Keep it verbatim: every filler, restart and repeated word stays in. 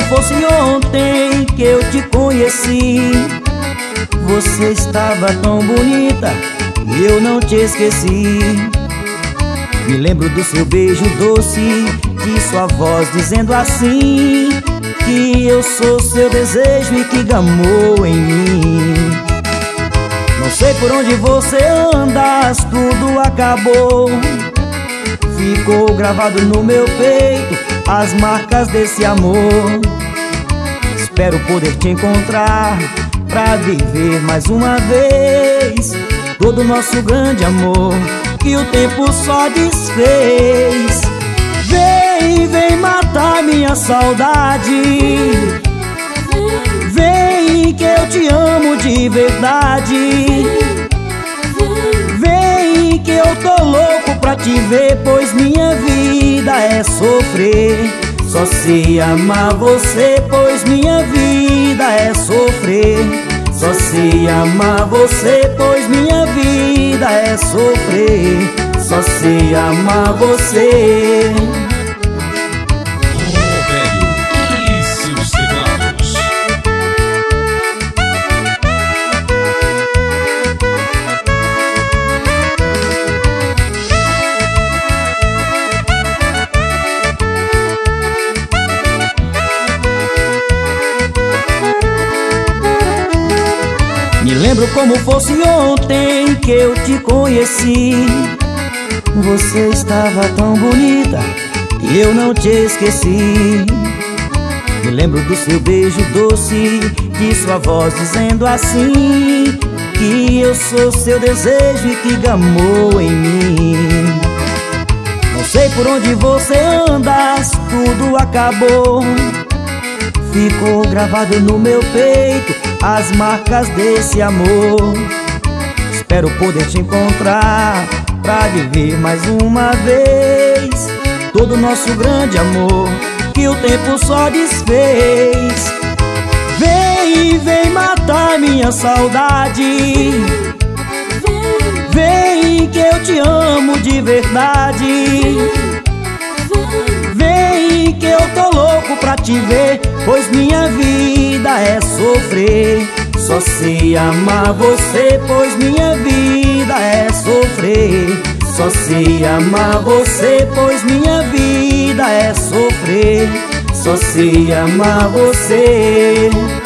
fosse ontem que eu te conheci. Você estava tão bonita e eu não te esqueci. Me lembro do seu beijo doce, de sua voz dizendo assim, que eu sou seu desejo e que gamou em mim. Não sei por onde você andas, tudo acabou. Ficou gravado no meu peito as marcas desse amor. Espero poder te encontrar pra viver mais uma vez todo o nosso grande amor que o tempo só desfez. Vem, vem matar minha saudade. Vem que eu te amo de verdade. Vem que eu tô louco pra te ver, pois minha vida é sofrer. Só sei amar você, pois minha vida é sofrer. Só sei amar você, pois minha vida é sofrer. Só sei amar você. Ô velho, e seus teclados? Me lembro como fosse ontem que eu te conheci. Você estava tão bonita e eu não te esqueci. Me lembro do seu beijo doce, de sua voz dizendo assim, que eu sou seu desejo e que gamou em mim. Não sei por onde você andas, tudo acabou. Ficou gravado no meu peito as marcas desse amor. Espero poder te encontrar pra viver mais uma vez todo o nosso grande amor que o tempo só desfez. Vem, vem matar minha saudade. Vem que eu te amo de verdade. Vem que eu tô louco pra te ver, pois minha vida é sofrer. Só sei amar você, pois minha vida é sofrer. Só sei amar você, pois minha vida é sofrer. Só sei amar você.